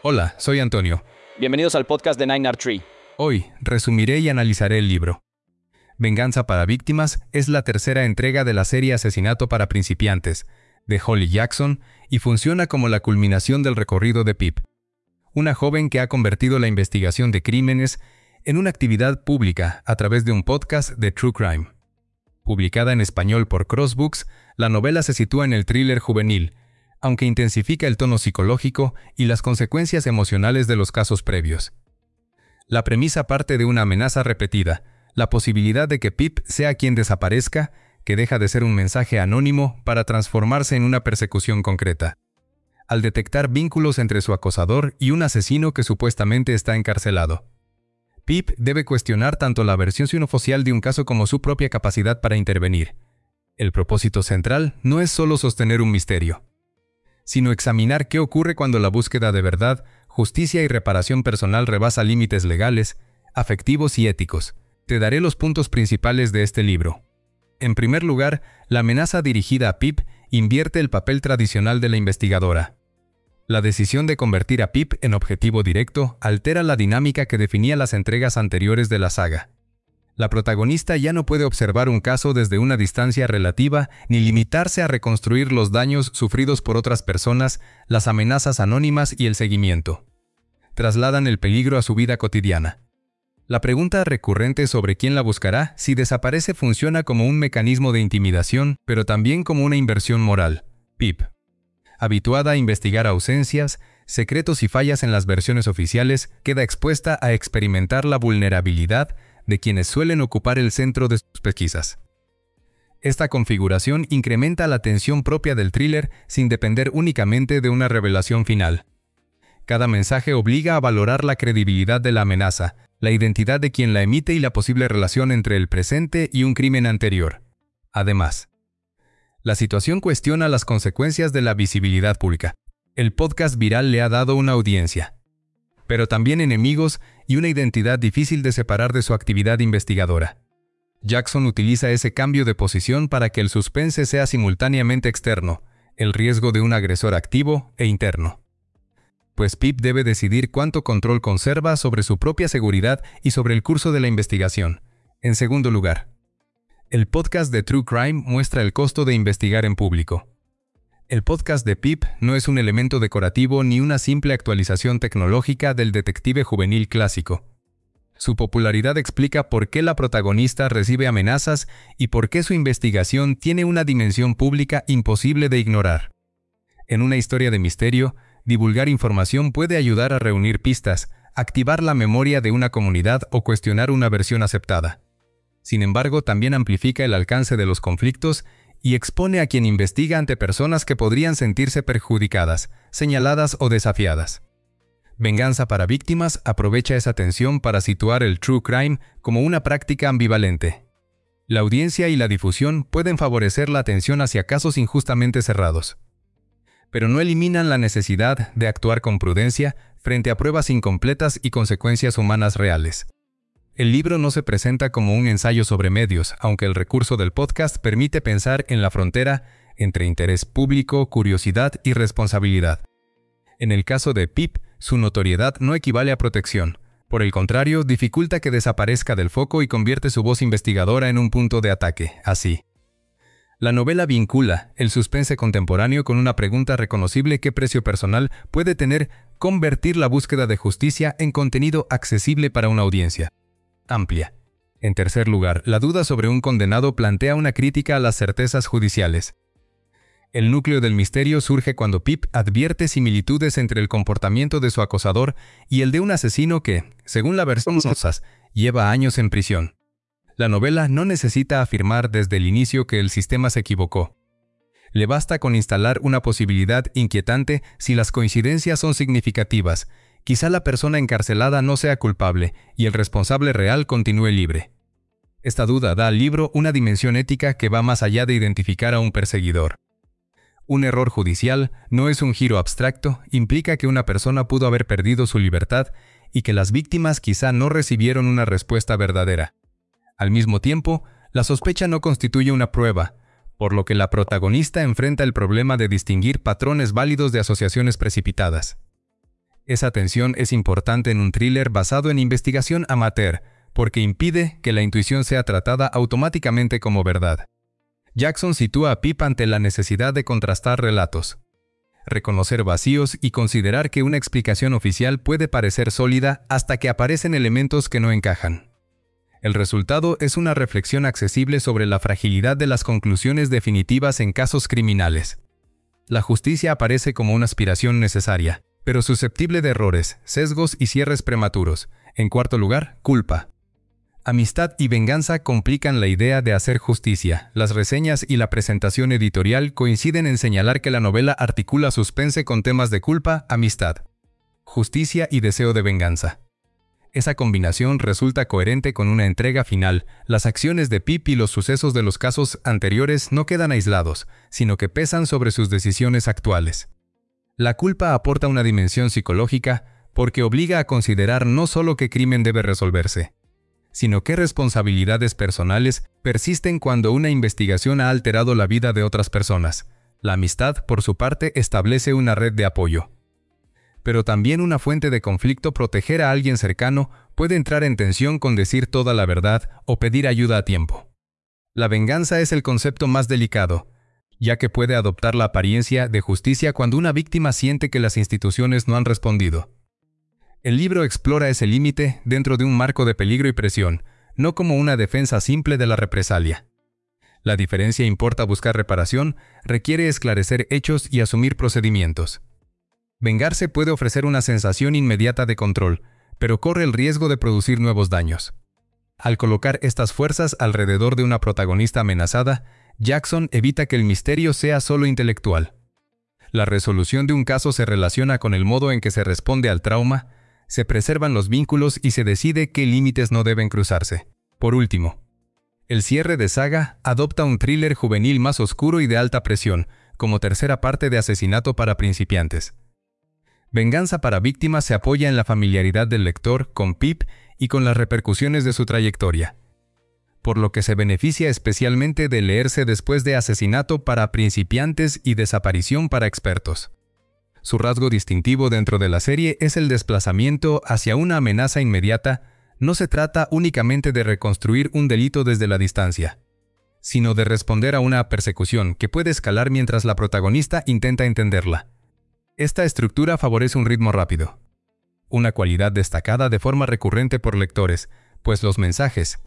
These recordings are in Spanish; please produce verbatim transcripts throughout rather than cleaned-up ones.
Hola, soy Antonio. Bienvenidos al podcast de Nine Art Tree. Hoy resumiré y analizaré el libro. Venganza para víctimas es la tercera entrega de la serie Asesinato para principiantes, de Holly Jackson, y funciona como la culminación del recorrido de Pip, una joven que ha convertido la investigación de crímenes en una actividad pública a través de un podcast de True Crime. Publicada en español por Crossbooks, la novela se sitúa en el thriller juvenil, aunque intensifica el tono psicológico y las consecuencias emocionales de los casos previos. La premisa parte de una amenaza repetida, la posibilidad de que Pip sea quien desaparezca, que deja de ser un mensaje anónimo para transformarse en una persecución concreta. Al detectar vínculos entre su acosador y un asesino que supuestamente está encarcelado, Pip debe cuestionar tanto la versión oficial de un caso como su propia capacidad para intervenir. El propósito central no es solo sostener un misterio, sino examinar qué ocurre cuando la búsqueda de verdad, justicia y reparación personal rebasa límites legales, afectivos y éticos. Te daré los puntos principales de este libro. En primer lugar, la amenaza dirigida a Pip invierte el papel tradicional de la investigadora. La decisión de convertir a Pip en objetivo directo altera la dinámica que definía las entregas anteriores de la saga. La protagonista ya no puede observar un caso desde una distancia relativa ni limitarse a reconstruir los daños sufridos por otras personas, las amenazas anónimas y el seguimiento. Trasladan el peligro a su vida cotidiana. La pregunta recurrente sobre quién la buscará si desaparece funciona como un mecanismo de intimidación, pero también como una inversión moral. Pip, habituada a investigar ausencias, secretos y fallas en las versiones oficiales, queda expuesta a experimentar la vulnerabilidad de quienes suelen ocupar el centro de sus pesquisas. Esta configuración incrementa la tensión propia del thriller sin depender únicamente de una revelación final. Cada mensaje obliga a valorar la credibilidad de la amenaza, la identidad de quien la emite y la posible relación entre el presente y un crimen anterior. Además, la situación cuestiona las consecuencias de la visibilidad pública. El podcast viral le ha dado una audiencia, pero también enemigos y una identidad difícil de separar de su actividad investigadora. Jackson utiliza ese cambio de posición para que el suspense sea simultáneamente externo, el riesgo de un agresor activo e interno. Pues Pip debe decidir cuánto control conserva sobre su propia seguridad y sobre el curso de la investigación. En segundo lugar, el podcast de True Crime muestra el costo de investigar en público. El podcast de Pip no es un elemento decorativo ni una simple actualización tecnológica del detective juvenil clásico. Su popularidad explica por qué la protagonista recibe amenazas y por qué su investigación tiene una dimensión pública imposible de ignorar. En una historia de misterio, divulgar información puede ayudar a reunir pistas, activar la memoria de una comunidad o cuestionar una versión aceptada. Sin embargo, también amplifica el alcance de los conflictos y expone a quien investiga ante personas que podrían sentirse perjudicadas, señaladas o desafiadas. Venganza para víctimas aprovecha esa tensión para situar el true crime como una práctica ambivalente. La audiencia y la difusión pueden favorecer la atención hacia casos injustamente cerrados, pero no eliminan la necesidad de actuar con prudencia frente a pruebas incompletas y consecuencias humanas reales. El libro no se presenta como un ensayo sobre medios, aunque el recurso del podcast permite pensar en la frontera entre interés público, curiosidad y responsabilidad. En el caso de Pip, su notoriedad no equivale a protección. Por el contrario, dificulta que desaparezca del foco y convierte su voz investigadora en un punto de ataque. Así, la novela vincula el suspense contemporáneo con una pregunta reconocible: ¿qué precio personal puede tener convertir la búsqueda de justicia en contenido accesible para una audiencia amplia? En tercer lugar, la duda sobre un condenado plantea una crítica a las certezas judiciales. El núcleo del misterio surge cuando Pip advierte similitudes entre el comportamiento de su acosador y el de un asesino que, según la versión Sosas, lleva años en prisión. La novela no necesita afirmar desde el inicio que el sistema se equivocó. Le basta con instalar una posibilidad inquietante si las coincidencias son significativas. Quizá la persona encarcelada no sea culpable y el responsable real continúe libre. Esta duda da al libro una dimensión ética que va más allá de identificar a un perseguidor. Un error judicial no es un giro abstracto, implica que una persona pudo haber perdido su libertad y que las víctimas quizá no recibieron una respuesta verdadera. Al mismo tiempo, la sospecha no constituye una prueba, por lo que la protagonista enfrenta el problema de distinguir patrones válidos de asociaciones precipitadas. Esa tensión es importante en un thriller basado en investigación amateur, porque impide que la intuición sea tratada automáticamente como verdad. Jackson sitúa a Pip ante la necesidad de contrastar relatos, reconocer vacíos y considerar que una explicación oficial puede parecer sólida hasta que aparecen elementos que no encajan. El resultado es una reflexión accesible sobre la fragilidad de las conclusiones definitivas en casos criminales. La justicia aparece como una aspiración necesaria, pero susceptible de errores, sesgos y cierres prematuros. En cuarto lugar, culpa. Amistad y venganza complican la idea de hacer justicia. Las reseñas y la presentación editorial coinciden en señalar que la novela articula suspense con temas de culpa, amistad, justicia y deseo de venganza. Esa combinación resulta coherente con una entrega final. Las acciones de Pip y los sucesos de los casos anteriores no quedan aislados, sino que pesan sobre sus decisiones actuales. La culpa aporta una dimensión psicológica porque obliga a considerar no solo qué crimen debe resolverse, sino qué responsabilidades personales persisten cuando una investigación ha alterado la vida de otras personas. La amistad, por su parte, establece una red de apoyo. Pero también una fuente de conflicto. Proteger a alguien cercano puede entrar en tensión con decir toda la verdad o pedir ayuda a tiempo. La venganza es el concepto más delicado, ya que puede adoptar la apariencia de justicia cuando una víctima siente que las instituciones no han respondido. El libro explora ese límite dentro de un marco de peligro y presión, no como una defensa simple de la represalia. La diferencia importa. Buscar reparación requiere esclarecer hechos y asumir procedimientos. Vengarse puede ofrecer una sensación inmediata de control, pero corre el riesgo de producir nuevos daños. Al colocar estas fuerzas alrededor de una protagonista amenazada, Jackson evita que el misterio sea solo intelectual. La resolución de un caso se relaciona con el modo en que se responde al trauma, se preservan los vínculos y se decide qué límites no deben cruzarse. Por último, el cierre de saga adopta un thriller juvenil más oscuro y de alta presión, como tercera parte de Asesinato para principiantes. Venganza para víctimas se apoya en la familiaridad del lector con Pip y con las repercusiones de su trayectoria, por lo que se beneficia especialmente de leerse después de Asesinato para principiantes y Desaparición para expertos. Su rasgo distintivo dentro de la serie es el desplazamiento hacia una amenaza inmediata. No se trata únicamente de reconstruir un delito desde la distancia, sino de responder a una persecución que puede escalar mientras la protagonista intenta entenderla. Esta estructura favorece un ritmo rápido, una cualidad destacada de forma recurrente por lectores, pues los mensajes,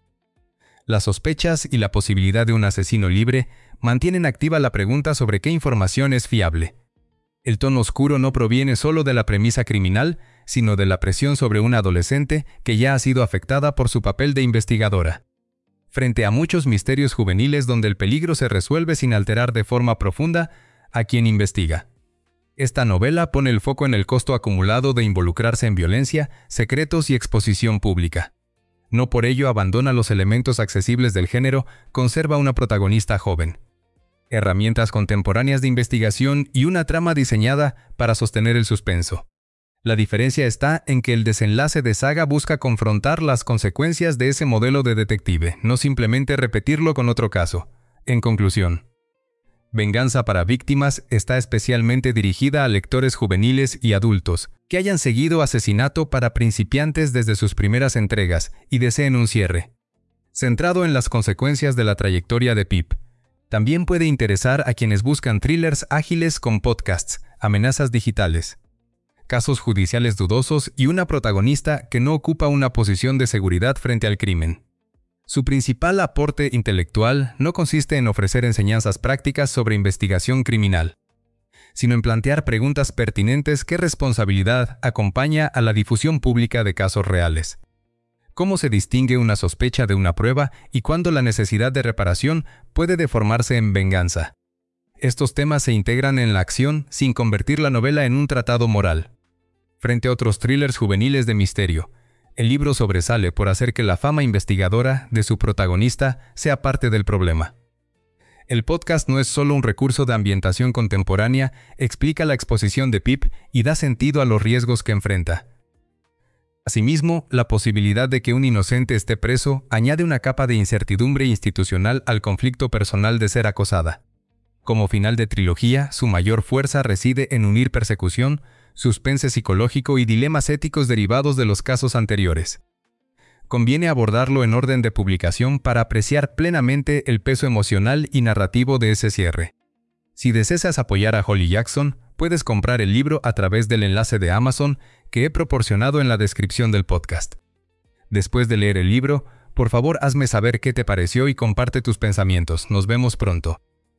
las sospechas y la posibilidad de un asesino libre mantienen activa la pregunta sobre qué información es fiable. El tono oscuro no proviene solo de la premisa criminal, sino de la presión sobre una adolescente que ya ha sido afectada por su papel de investigadora. Frente a muchos misterios juveniles donde el peligro se resuelve sin alterar de forma profunda a quien investiga, esta novela pone el foco en el costo acumulado de involucrarse en violencia, secretos y exposición pública. No por ello abandona los elementos accesibles del género, conserva una protagonista joven, herramientas contemporáneas de investigación y una trama diseñada para sostener el suspenso. La diferencia está en que el desenlace de saga busca confrontar las consecuencias de ese modelo de detective, no simplemente repetirlo con otro caso. En conclusión, Venganza para víctimas está especialmente dirigida a lectores juveniles y adultos que hayan seguido Asesinato para principiantes desde sus primeras entregas y deseen un cierre centrado en las consecuencias de la trayectoria de Pip. También puede interesar a quienes buscan thrillers ágiles con podcasts, amenazas digitales, casos judiciales dudosos y una protagonista que no ocupa una posición de seguridad frente al crimen. Su principal aporte intelectual no consiste en ofrecer enseñanzas prácticas sobre investigación criminal, sino en plantear preguntas pertinentes: ¿qué responsabilidad acompaña a la difusión pública de casos reales? ¿Cómo se distingue una sospecha de una prueba y cuándo la necesidad de reparación puede deformarse en venganza? Estos temas se integran en la acción sin convertir la novela en un tratado moral. Frente a otros thrillers juveniles de misterio, el libro sobresale por hacer que la fama investigadora de su protagonista sea parte del problema. El podcast no es solo un recurso de ambientación contemporánea, explica la exposición de Pip y da sentido a los riesgos que enfrenta. Asimismo, la posibilidad de que un inocente esté preso añade una capa de incertidumbre institucional al conflicto personal de ser acosada. Como final de trilogía, su mayor fuerza reside en unir persecución, suspense psicológico y dilemas éticos derivados de los casos anteriores. Conviene abordarlo en orden de publicación para apreciar plenamente el peso emocional y narrativo de ese cierre. Si deseas apoyar a Holly Jackson, puedes comprar el libro a través del enlace de Amazon que he proporcionado en la descripción del podcast. Después de leer el libro, por favor hazme saber qué te pareció y comparte tus pensamientos. Nos vemos pronto.